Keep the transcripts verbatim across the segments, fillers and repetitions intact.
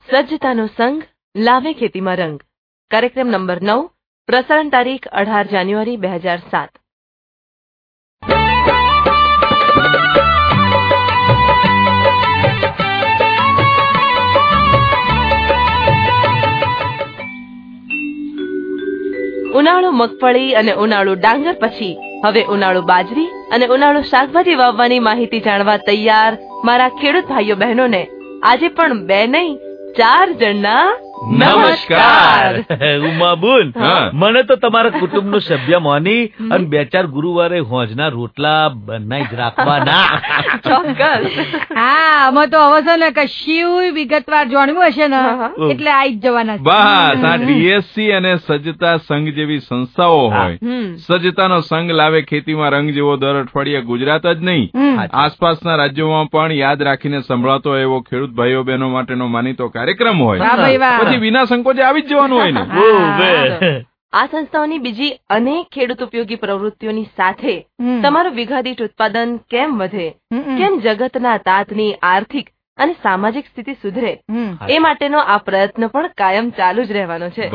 સજ્જતાનો સંગ લાવે ખેતીમાં રંગ. કાર્યક્રમ નંબર નવ, પ્રસારણ તારીખ અઢાર જાન્યુઆરી બે હજાર સાત. ઉનાળુ મગફળી અને ઉનાળુ ડાંગર પછી હવે ઉનાળુ બાજરી અને ઉનાળુ શાકભાજી વાવવાની માહિતી જાણવા તૈયાર મારા ખેડૂત ભાઈઓ બહેનોને આજે પણ બે નહીં ચાર જણના નમસ્કાર. ઉમાબુન, મને તો તમારા કુટુંબનો સભ્ય માની અને બે ચાર ગુરુવારે હોજના રોટલા બનાવી જ રાખવાના. ચોક્કસ. હા, અમે તો હવે છે ને કશું વિગતવાર જાણવું હશે ને એટલે આવી જ જવાના. બસ આ ડીએસસી અને સજ્જતા સંઘ જેવી સંસ્થાઓ હોય. સજ્જતાનો સંઘ લાવે ખેતીમાં રંગ જેવો દર અઠવાડિયે ગુજરાત જ નહીં આસપાસના રાજ્યોમાં પણ યાદ રાખીને સંભળાતો એવો ખેડૂત ભાઈઓ બહેનો માટેનો માનીતો કાર્યક્રમ હોય. વિના સંકોચે આવી જ જવાનું હોય ને. આ સંસ્થાઓની બીજી અનેક ખેડૂત ઉપયોગી પ્રવૃત્તિઓની સાથે તમારું વીઘા દીઠ ઉત્પાદન કેમ વધે, કેમ જગતના તાતની આર્થિક અને સામાજિક સ્થિતિ સુધરે, એ માટેનો આ પ્રયત્ન પણ કાયમ ચાલુ જ રહેવાનો છે.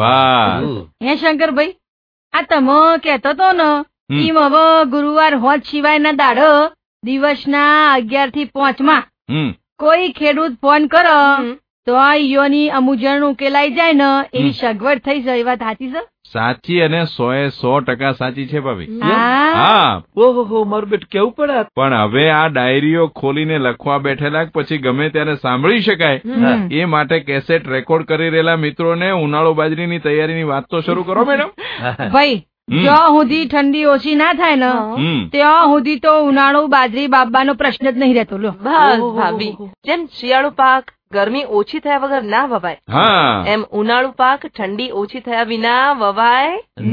હે શંકરભાઈ, આ તમે કેતો તો ને એમ હવે ગુરુવાર હોજ સિવાયના દાડો દિવસના અગિયાર થી પાંચ માં કોઈ ખેડૂત ફોન કરો તો યોની અમુજણ ઉકેલાઈ જાય ને એવી સગવડ થઈ જાય. વાત સાચી છે? સાચી અને સો એ સો ટકા સાચી છે ભાભી. હા, ઓહો, મારું બેટ કેવું પડે. પણ હવે આ ડાયરીઓ ખોલીને લખવા બેઠેલા પછી ગમે ત્યારે સાંભળી શકાય એ માટે કેસેટ રેકોર્ડ કરી રહેલા મિત્રોને ઉનાળુ બાજરીની તૈયારીની વાત તો શરૂ કરો મેડમ. ભાઈ, જ્યાં સુધી ઠંડી ઓછી ના થાય ને ત્યાં સુધી તો ઉનાળુ બાજરી બાબવાનો પ્રશ્ન જ નહીં રહેતો. લો બસ ભાભી, જેમ શિયાળુ પાક ગરમી ઓછી થયા વગર ના વવાય એમ ઉનાળુ પાક ઠંડી ઓછી થયા વિના વવાય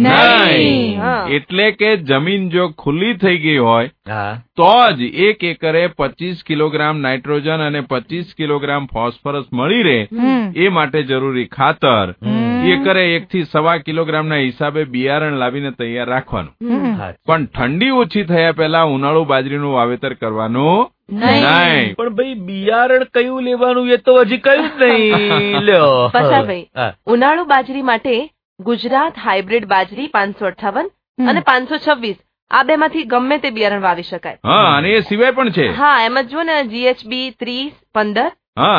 નહીં. એટલે કે જમીન જો ખુલ્લી થઈ ગઈ હોય તો જ એક એકરે પચીસ કિલોગ્રામ નાઇટ્રોજન અને પચીસ કિલોગ્રામ ફોસ્ફરસ મળી રહે એ માટે જરૂરી ખાતર એકરે એક થી સવા કિલોગ્રામ ના હિસાબે બિયારણ લાવીને તૈયાર રાખવાનું. પણ ઠંડી ઓછી થયા પહેલા ઉનાળુ બાજરીનું વાવેતર કરવાનું નહીં. પણ ભાઈ, બિયારણ કયું લેવાનું એ તો હજી કયું જ નહીં. લ્યો ભાઈ, ઉનાળુ બાજરી માટે ગુજરાત હાઇબ્રિડ બાજરી પાંચસો અઠાવન અને પાંચસો છવ્વીસ આ બે માંથી ગમે તે બિયારણ વાવી શકાય. હા, અને એ સિવાય પણ છે. હા, એમ જ જો ને જીએચબી ત્રીસ પંદર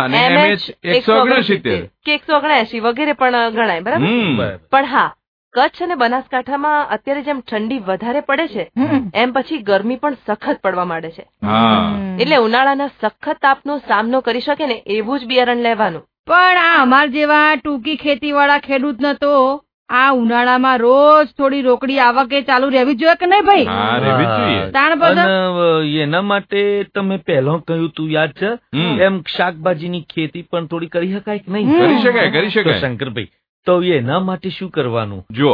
એકસો ઓગણસિત્તેર કે એકસો ઓગણએસી વગેરે પણ ગણાય. બરાબર. પણ હા, કચ્છ અને બનાસકાંઠામાં અત્યારે જેમ ઠંડી વધારે પડે છે એમ પછી ગરમી પણ સખત પડવા માંડે છે. એટલે ઉનાળાના સખત તાપનો સામનો કરી શકે ને એવું જ બિયારણ લેવાનું. પણ આ અમાર જેવા ટૂંકી ખેતી વાળા ખેડૂત ને તો આ ઉનાળામાં રોજ થોડી રોકડી આવકે ચાલુ રહેવી જોઈએ કે નહીં ભાઈ? તાણ પછી એના માટે તમે પહેલા કહ્યું તું યાદ છે એમ શાકભાજીની ખેતી પણ થોડી કરી શકાય કે નહીં? કરી શકાય, કરી શકાય. શંકરભાઈ, તો એના માટે શું કરવાનું? જો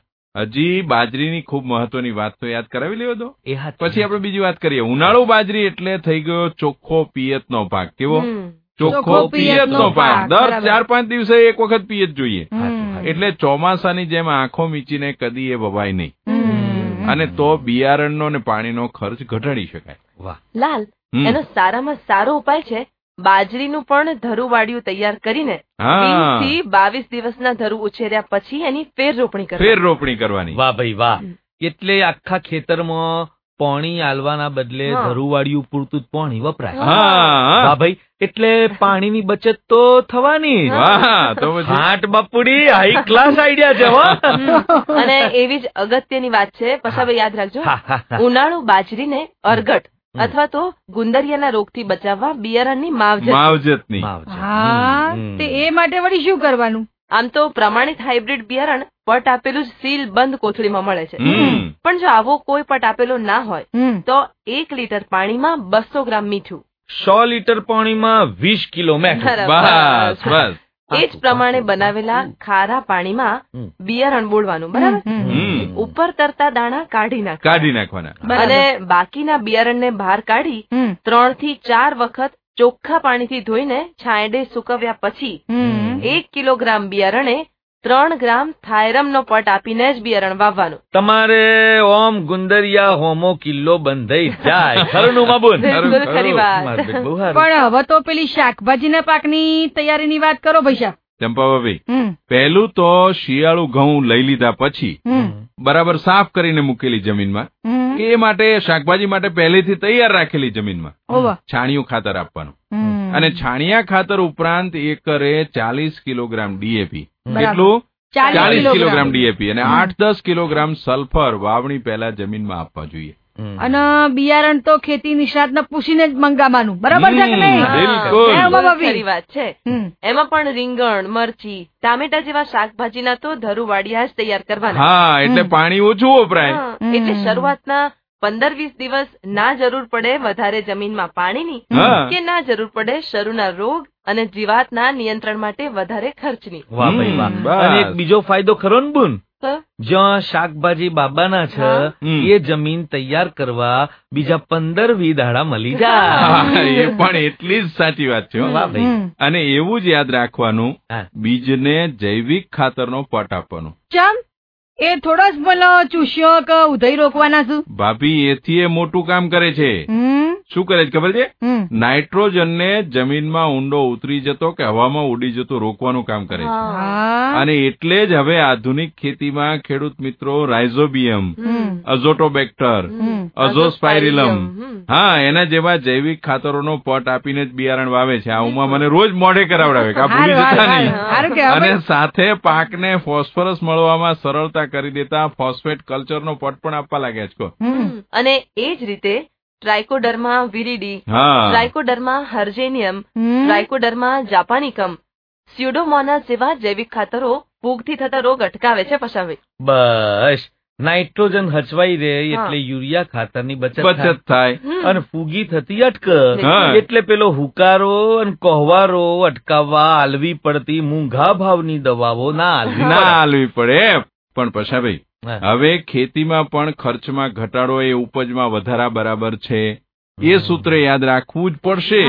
હજી બાજરીની ખૂબ મહત્વની વાત તો યાદ કરાવી લેવો તો પછી આપણે બીજી વાત કરીએ. ઉનાળુ બાજરી એટલે થઈ ગયો ચોખ્ખો પિયત નો પાક. કેવો ચોખ્ખો પિયત નો પાક? દર ચાર પાંચ દિવસે એક વખત પિયત જોઈએ. એટલે ચોમાસાની જેમ આંખો મીચીને કદી એ વવાય નહીં અને તો બિયારણનો ને પાણીનો ખર્ચ ઘટાડી શકાય. વાહ લાલ, એનો સારામાં સારો ઉપાય છે બાજરીનું પણ ધરું વાડિયું તૈયાર કરીને વીસ થી બાવીસ દિવસના ધરું ઉછેર્યા પછી એની ફેર રોપણી કરવાની. ફેર રોપણી કરવાની. વાહ ભાઈ વાહ. એટલે આખા ખેતરમાં પાણી આલવાના બદલે ધરું વાડિયું પૂરતું જ પાણી વપરાય. વાહ ભાઈ, એટલે પાણીની બચત તો થવાની. હાટ બાપુડી, હાઈ ક્લાસ આઈડિયા છે. અને એવી જ અગત્યની વાત છે, પછી યાદ રાખજો, ઉનાળુ બાજરીને અરગટ અથવા તો ગુંદરિયાના રોગથી બચાવવા બિયારણની માવજત. માવજતની. હા, તે એ માટે વળી શું કરવાનું? આમ તો પ્રમાણિત હાઇબ્રિડ બિયારણ પટ આપેલું જ સીલ બંધ કોથળીમાં મળે છે. પણ જો આવો કોઈ પટ આપેલો ના હોય તો એક લીટર પાણીમાં બસો ગ્રામ મીઠું, સો લીટર પાણીમાં વીસ કિલો મેઠું. બસ બસ એ જ પ્રમાણે બનાવેલા ખારા પાણીમાં બિયારણ બોળવાનું. બરાબર. ઉપર તરતા દાણા કાઢી નાખ કાઢી નાખવાના અને બાકીના બિયારણને બહાર કાઢી ત્રણ થી ચાર વખત ચોખ્ખા પાણીથી ધોઈને છાંયડે સુકવ્યા પછી એક કિલોગ્રામ બિયારણે ત્રણ ગ્રામ થાયરમ નો પટ આપીને જ બિયારણ વાવવાનું. તમારે ઓમ ગુંદરિયા હોમો કિલ્લો બંધાઈ જાય. ખરું માબુન? બિલકુલ ખરી વાત. પણ હવે તો પેલી શાકભાજીના પાકની તૈયારીની વાત કરો ભૈયા. ચંપાભાઈ, પહેલું તો શિયાળુ ઘઉં લઈ લીધા પછી બરાબર સાફ કરીને મૂકેલી જમીનમાં, એ માટે શાકભાજી માટે પહેલેથી તૈયાર રાખેલી જમીનમાં છાણિયું ખાતર આપવાનું. અને છાણિયા ખાતર ઉપરાંત એકરે ચાલીસ કિલોગ્રામ ડીએપી, કેટલું? ચાલીસ કિલોગ્રામ ડીએપી અને આઠ દસ કિલોગ્રામ સલ્ફર વાવણી પહેલા જમીનમાં આપવા જોઈએ. અને બિયારણ તો ખેતી નિષ્ણાતને પૂછીને જ મંગાવવાનું, બરાબર છે કે નહીં? ખરી વાત છે. એમાં પણ રીંગણ, મરચી, ટામેટા જેવા શાકભાજીના તો ધરુવાડિયા જ તૈયાર કરવાના. હા, એટલે પાણી ઓછું વપરાય. એટલે શરૂઆતના પંદર વીસ દિવસ ના જરૂર પડે વધારે જમીનમાં પાણીની, કે ના જરૂર પડે શરૂના રોગ અને જીવાતના નિયંત્રણ માટે વધારે ખર્ચની. વાહ ભાઈ વાહ. અને એક બીજો ફાયદો ખરો ને બુન, જ્યાં શાકભાજી બાબાના છે એ જમીન તૈયાર કરવા બીજા પંદર વી દાડા મળી જાય. એ પણ એટલી જ સાચી વાત છે. અને એવું જ યાદ રાખવાનું, બીજને જૈવિક ખાતરનો પટ આપવાનો. ચમ એ થોડો જ બોલો ચૂસ્યો કે ઉધઈ રોકવાના શું? ભાભી, એથી એ મોટું કામ કરે છે. શું કરે છે ખબર છે? નાઇટ્રોજન ને જમીનમાં ઊંડો ઉતરી જતો કે હવામાં ઉડી જતો રોકવાનું કામ કરે છે. અને એટલે જ હવે આધુનિક ખેતીમાં ખેડૂત મિત્રો રાઇઝોબિયમ, અઝોટોબેક્ટર, અઝોસ્પાયરિલમ, હા, એના જેવા જૈવિક ખાતરોનો પટ આપીને જ બિયારણ વાવે છે. આ ઉમા મને રોજ મોઢે કરાવડાવે કે આ ભૂલી જતા નહીં. અને સાથે પાકને ફોસ્ફરસ મળવામાં સરળતા કરી દેતા ફોસ્ફેટ કલ્ચરનો પટ પણ આપવા લાગ્યા છે. અને એ જ રીતે trichoderma viride, trichoderma harzianum, trichoderma japonicum, pseudomonas જેવા જૈવિક ખાતરો ફૂગથી થતા રોગ અટકાવે છે. પશાભાઈ, બસ નાઇટ્રોજન હચવાઈ રહે એટલે યુરિયા ખાતરની બચત થાય અને ફૂગી થતી અટક. એટલે પેલો હુકારો અને કોહવારો અટકાવવા આલવી પડતી મૂંઘા ભાવની દવાઓ ના આલવી ના આલવી પડે. પણ પશાભાઈ, હવે ખેતીમાં પણ ખર્ચમાં ઘટાડો એ ઉપજમાં વધારા બરાબર છે, એ સૂત્ર યાદ રાખવું જ પડશે.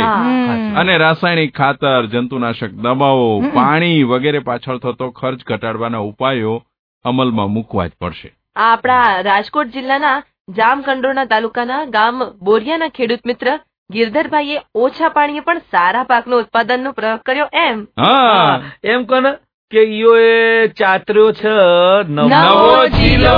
અને રાસાયણિક ખાતર, જંતુનાશક દવાઓ, પાણી વગેરે પાછળ થતો ખર્ચ ઘટાડવાના ઉપાયો અમલમાં મૂકવા જ પડશે. આ આપણા રાજકોટ જિલ્લાના જામકંડોરણા તાલુકાના ગામ બોરિયાના ખેડૂત મિત્ર ગિરધરભાઈએ ઓછા પાણીએ પણ સારા પાકનું ઉત્પાદનનો પ્રયોગ કર્યો. એમ હા એમ કોને કે ઈયો એ ચાતર્યો છે નવો જિલ્લો.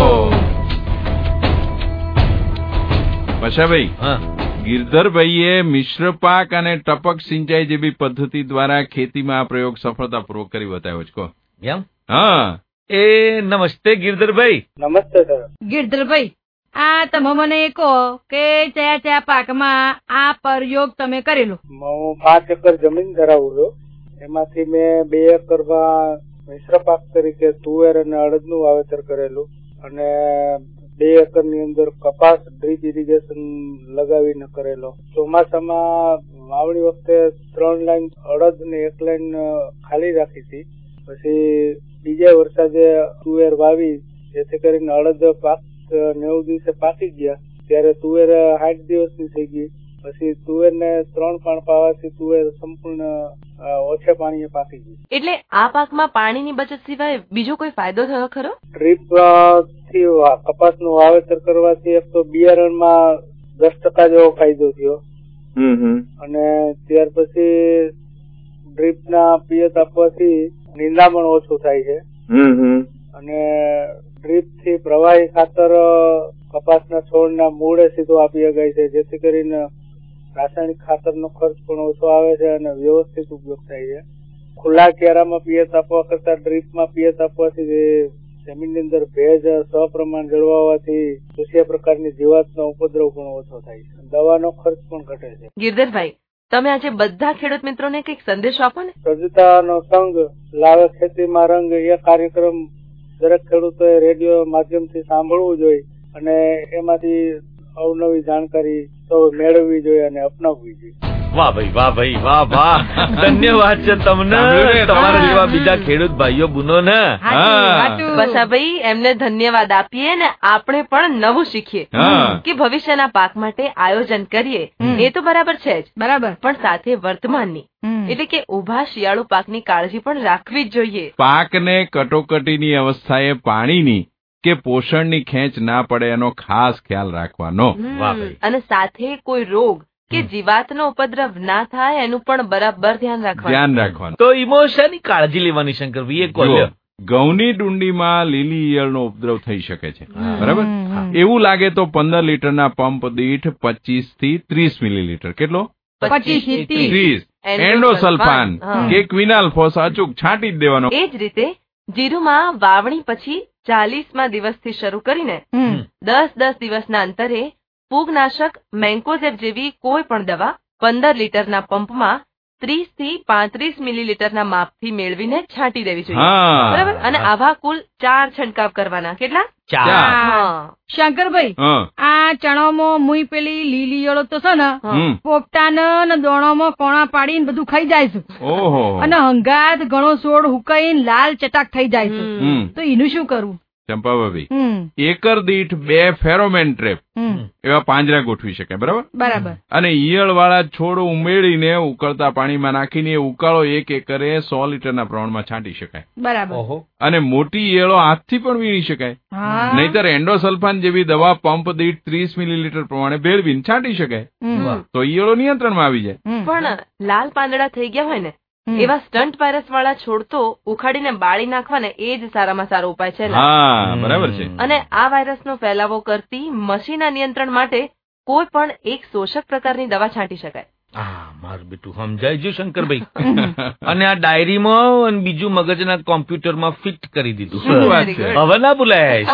પશાભાઈ, ગિરધરભાઈએ મિશ્ર પાક અને ટપક સિંચાઈ જેવી પદ્ધતિ દ્વારા ખેતીમાં આ પ્રયોગ સફળતાપૂર્વક કરી બતાવ્યો છે. એમ? હા. એ નમસ્તે ગિરધરભાઈ. નમસ્તે સર. ગિરધરભાઈ, આ તમે મને કહો કે કયા કયા પાકમાં આ પ્રયોગ તમે કરેલો? હું પાંચ એકર જમીન ધરાવું છું. એમાંથી મેં બે એકરમાં મિશ્ર પાક તરીકે તુવેર અને અડદનું વાવેતર કરેલું અને બે એકર ની અંદર કપાસ ડ્રીપ ઇરિગેશન લગાવીને કરેલો. ચોમાસામાં વાવણી વખતે ત્રણ લાઈન અડદ ને એક લાઈન ખાલી રાખી હતી. પછી બીજા વરસાદે તુવેર વાવી, જેથી કરીને અડદ પાક નેવું દિવસે પાકી ગયા. ત્યારે તુવેર સાઠ દિવસની થઈ ગઈ. પછી તુવેર ને ત્રણ પાણ પાવાથી તુવેર સંપૂર્ણ ઓછા પાણીએ પાકી ગઈ. એટલે આ પાકમાં પાણીની બચત સિવાય બીજો કોઈ ફાયદો થયો ખરો? ડ્રીપ થી કપાસનું વાવેતર કરવાથી એક તો બિયારણમાં દસ ટકા જેવો ફાયદો થયો. અને ત્યાર પછી ડ્રીપ ના પિયત આપવાથી નિંદામણ ઓછું થાય છે. અને ડ્રીપ થી પ્રવાહી ખાતર કપાસના છોડના મૂળે સીધો આપી શકાય છે, જેથી કરીને રાસાયણિક ખાતરનો ખર્ચ પણ ઓછો આવે છે અને વ્યવસ્થિત ઉપયોગ થાય છે. ખુલ્લા ક્યારામાં પિયત આપવા કરતા ડ્રીપમાં પિયત આપવાથી જમીનની અંદર ભેજ સપ્રમાણ જળવાવાથી કૃષિ પ્રકારની જીવાતનો ઉપદ્રવ પણ ઓછો થાય છે. દવાનો ખર્ચ પણ ઘટે છે. ગિરધરભાઈ, તમે આજે બધા ખેડૂત મિત્રોને કઈક સંદેશો આપો ને. સજ્જતાનો સંઘ લાવે ખેતીમાં રંગ એ કાર્યક્રમ દરેક ખેડૂતોએ રેડિયો માધ્યમથી સાંભળવું જોઈએ અને એમાંથી અવનવી જાણકારી સૌ મેળવવી જોઈએ અને અપનાવવી જોઈએ. વાહ ભાઈ વાહ ભાઈ વાહ વાહ ધન્યવાદ છે તમને, તમારા જેવા બીજા ખેડૂત ભાઈઓ બુનો ને. બસ આ ભાઈ એમને ધન્યવાદ આપીએ ને આપણે પણ નવું શીખીએ કે ભવિષ્યના પાક માટે આયોજન કરીએ એ તો બરાબર છે જ, બરાબર, પણ સાથે વર્તમાનની એટલે કે ઉભા શિયાળુ પાકની કાળજી પણ રાખવી જ જોઈએ. પાકને કટોકટીની અવસ્થાએ પાણીની કે પોષણની ખેંચ ના પડે એનો ખાસ ખ્યાલ રાખવાનો, અને સાથે કોઈ રોગ કે જીવાતનો ઉપદ્રવ ના થાય એનું પણ બરાબર ધ્યાન રાખવાનું ધ્યાન રાખવાનું તો ઇમોશનની કાળજી લેવાની શંકરભાઈ એ કહ્યું. ઘઉંની ડુંડીમાં લીલી ઈયળનો ઉપદ્રવ થઈ શકે છે, બરાબર. એવું લાગે તો પંદર લીટરના પંપ દીઠ પચીસ થી ત્રીસ મિલીલીટર, કેટલો? પચીસ ત્રીસ એન્ડોસલ્ફાન કે ક્વિનાલ્ફોસ અચૂક છાંટી જ દેવાનો. એ જ રીતે જીરુમાં વાવણી પછી ચાલીસમા દિવસથી શરૂ કરીને દસ દસ દિવસના અંતરે ફૂગનાશક મેન્કોઝેબ જેવી કોઈ પણ દવા પંદર લીટરના પંપમાં ત્રીસ થી પાંત્રીસ મિલીલીટરના માપથી મેળવીને છાંટી દેવી જોઈએ, બરાબર. અને આવા કુલ ચાર છંટકાવ કરવાના. કેટલા? ચાર. શંકરભાઈ, આ ચણામાં મુઈ પેલી લીલી ઈયળો તો છે ને પોપટા ને દોણોમાં કોણા પાડીને બધું ખાઈ જાય છે, અને હંગાત ઘણો છોડ હુકાઈને લાલ ચટાક થઈ જાય છે, તો એનું શું કરવું? ચંપાભાઈ, એકર દીઠ બે ફેરોમેન ટ્રેપ એવા પાંજરા ગોઠવી શકે, બરાબર, બરાબર. અને ઈયળ વાળા છોડ ઉમેરીને ઉકળતા પાણીમાં નાખીને ઉકાળો એક એકરે સો લીટરના પ્રમાણમાં છાંટી શકાય, બરાબર. અને મોટી ઈયળો હાથથી પણ વીણી શકાય, નહીતર એન્ડોસલ્ફાન જેવી દવા પંપ દીઠ ત્રીસ મિલીલીટર પ્રમાણે ભેળવીને છાંટી શકાય, તો ઈયળો નિયંત્રણમાં આવી જાય. પણ લાલ પાંદડા થઈ ગયા હોય ને એવા સ્ટન્ટ વાયરસ વાળા છોડ તો ઉખાડીને બાળી નાખવાને એ જ સારામાં સારો ઉપાય છે. હા, બરાબર છે. અને આ વાયરસનો ફેલાવો કરતી મસીના નિયંત્રણ માટે કોઈ પણ એક શોષક પ્રકારની દવા છાંટી શકાય. હા, મારું બેટું સમજાય છે શંકરભાઈ. અને આ ડાયરીમાં અને બીજું મગજના કોમ્પ્યુટરમાં ફિટ કરી દીધું. હવે ના બોલાય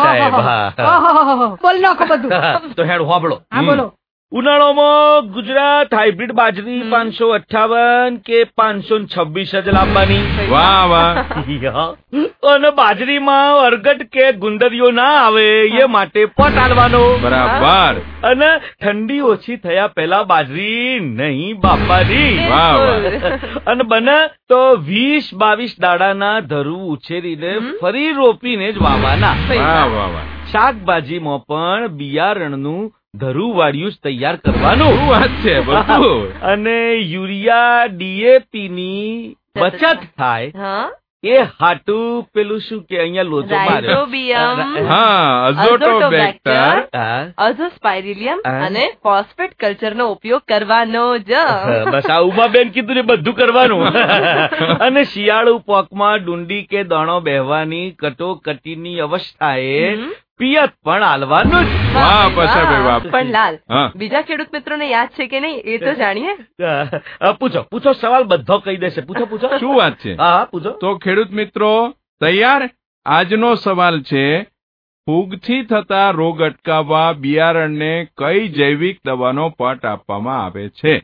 સાહેબ. બોલ નાખો બધું. તો હેડ હોબળો. હા, બોલો. ઉનાળામાં ગુજરાત હાઇબ્રિડ બાજરી પાંચસો અઠાવન કે પાંચસો છવ્વીસ જ લાવવાની. વાહ વાહ. અને બાજરીમાં અરગટ કે ગુંદરીઓ ના આવે એ માટે પટ આલવાનો. બરાબર. અને ઠંડી ઓછી થયા પહેલા બાજરી નહીં બાપાની. વાહ વાહ. અને બને તો વીસ બાવીસ દાડાના ધરું ઉછેરીને ફરી રોપીને જ વાવવાના. વાહ વાહ વાહ. શાકભાજીમાં પણ બિયારણનું ધરું વાળ્યું જ તૈયાર કરવાનું. વાત છે બધું. અને યુરિયા ડીએપી ની બચત થાય એ હાટું પેલું શું કે અહીંયા લોચો અઝોટોબેક્ટર, અઝોસ્પાયરિલિયમ અને ફોસ્ફેટ કલ્ચરનો ઉપયોગ કરવાનો જ. બસ આ ઉમાબેન કીધું ને બધું કરવાનું. અને શિયાળુ પાકમાં ડુંડી કે દાણો બેહવાની કટોકટીની અવસ્થાએ પિયત પણ હાલવાનું જ. પણ લાલ, બીજા ખેડૂત મિત્રોને યાદ છે કે નહીં એ તો જાણીએ. પૂછો પૂછો, સવાલ બધો કહી દેશે. પૂછો પૂછો. શું વાત છે? હા પૂછો. તો ખેડૂત મિત્રો તૈયાર? આજનો સવાલ છે, ફૂગથી થતા રોગ અટકાવવા બિયારણને કઈ જૈવિક દવાનો પટ આપવામાં આવે છે?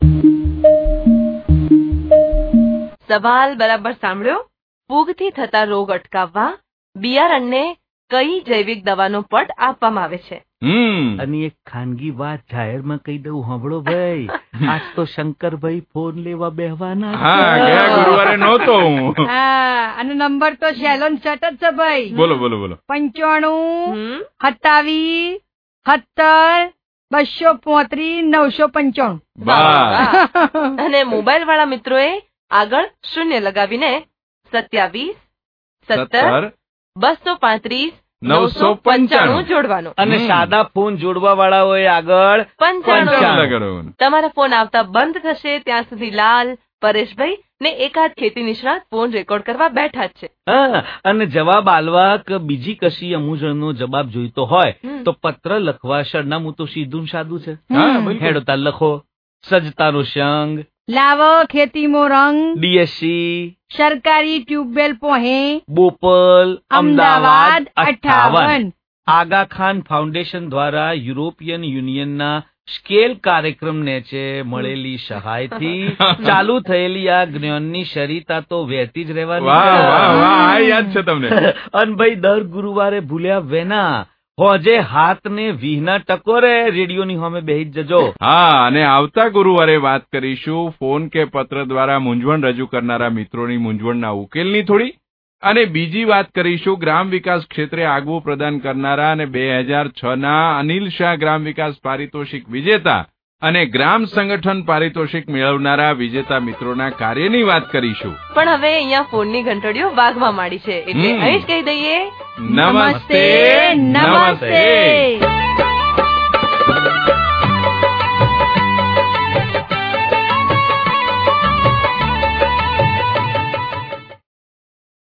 સવાલ બરાબર સાંભળ્યો. ફૂગથી થતા રોગ અટકાવવા બિયારણને કઈ જૈવિક દવાનો પટ આપવામાં આવે છે? અને એક ખાનગી વાત જાહેરમાં કહી દઉં, સાંભળો ભાઈ, આજ તો શંકરભાઈ ફોન લેવા બેહવાના. હા, ગયા ગુરુવારે નહોતો હું. હા, અને નંબર તો શેલોન સેટ જ છે ભાઈ. બોલો બોલો બોલો. પંચાણું સત્તાવીસ સત્તર બસો પોત્રીસ નવસો પંચાણું. અને મોબાઈલ વાળા મિત્રોએ આગળ શૂન્ય લગાવીને સત્યાવીસ સત્તર બસો પાંત્રીસ નવસો પંચાણું જોડવાનું. અને સાદા ફોન જોડવા વાળાઓએ આગળ પંચાણું. તમારા ફોન આવતા બંધ થશે ત્યાં સુધી લાલ, પરેશભાઈ ને એકાદ ખેતી નિષ્ણાત ફોન રેકોર્ડ કરવા બેઠા જ છે. હા, અને જવાબ આલવા કે બીજી કશી અમૂઝણનો જવાબ જોઈતો હોય તો પત્ર લખવા સરનામું તો સીધું સાદું છે. હેડો તાર લખો. સજતાનો સંગ, લાવો ખેતીમો રંગ, ડીએસસી સરકારી ટ્યુબવેલ પોહે, બોપલ, અમદાવાદ અઠાવન. આગા ખાન ફાઉન્ડેશન દ્વારા યુરોપિયન યુનિયનના સ્કેલ કાર્યક્રમ નેચે મળેલી સહાયથી ચાલુ થયેલી આ જ્ઞાનની શરીતા તો વહેતી જ રહેવાની. વાહ વાહ વાહ, યાદ છે તમને. અન ભાઈ દર ગુરુવારે ભૂલ્યા વેના હોજે હાથ ને વીહના ટકોરે રેડિયોની સામે બેહી જજો. હા, અને આવતા ગુરુવારે વાત કરીશું ફોન કે પત્ર દ્વારા મૂંઝવણ રજૂ કરનારા મિત્રોની મૂંઝવણના ઉકેલની થોડી, અને બીજી વાત કરીશું ગ્રામ વિકાસ ક્ષેત્રે આગવું પ્રદાન કરનારા અને બે હજાર છ ના અનિલ શાહ ગ્રામ વિકાસ પારિતોષિક વિજેતા અને ગ્રામ સંગઠન પારિતોષિક મેળવનારા વિજેતા મિત્રોના કાર્યની વાત કરીશું. પણ હવે અહીંયા ફોનની ઘંટડીઓ વાગવા માંડી છે, એટલે અહીં જ કહી દઈએ નમસ્તે, નમસ્તે.